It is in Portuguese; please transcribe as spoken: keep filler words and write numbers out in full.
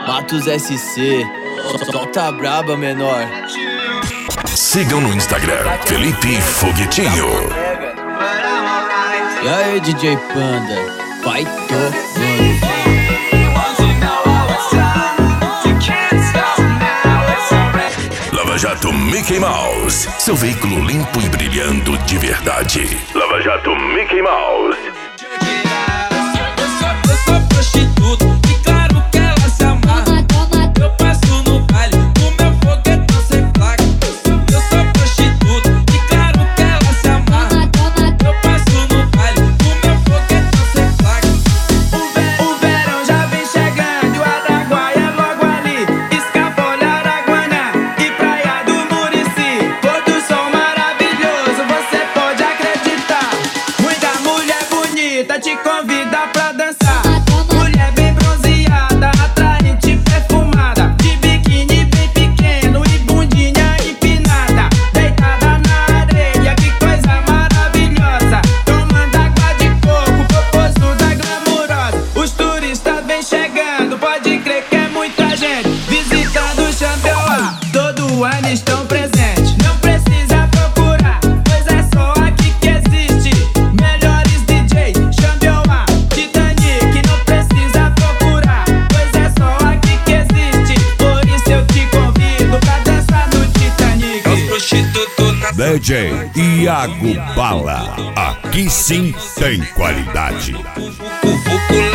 Matos S C, solta braba, menor. Sigam no Instagram, Felipe Foguetinho. E aí, D J Panda, vai tocando. Lava Jato Mickey Mouse, seu veículo limpo e brilhando de verdade. Lava Jato Mickey Mouse. Eu sou prostituta e claro que ela se amarra. Eu passo no baile, o meu foguetão sem placa. Eu sou prostituta e claro que ela se amarra. Eu passo no baile, o meu foguetão sem placa. O verão já vem chegando e o Araguaia é logo ali. Escapola, Araguaná e Praia do Murici. Pôr do sol maravilhoso, você pode acreditar. Muita mulher bonita te convida pra dançar. Mulher bem bronzeada, atraente, perfumada, de biquíni bem pequeno e bundinha empinada. Deitada na areia, que coisa maravilhosa. Tomando água de coco, popozuda glamurosa. Os turistas vêm chegando, pode crer que é muita gente visitando o Xambioá. Todo ano estão presentes, não precisa procurar, pois é só aqui que existe melhores D J. Xambioá, Titanic, não precisa procurar, pois é só aqui que existe. Por isso eu te convido pra dançar no Titanic. Os prostitutos na D J Iago Bala, aqui sim tem qualidade. Vucu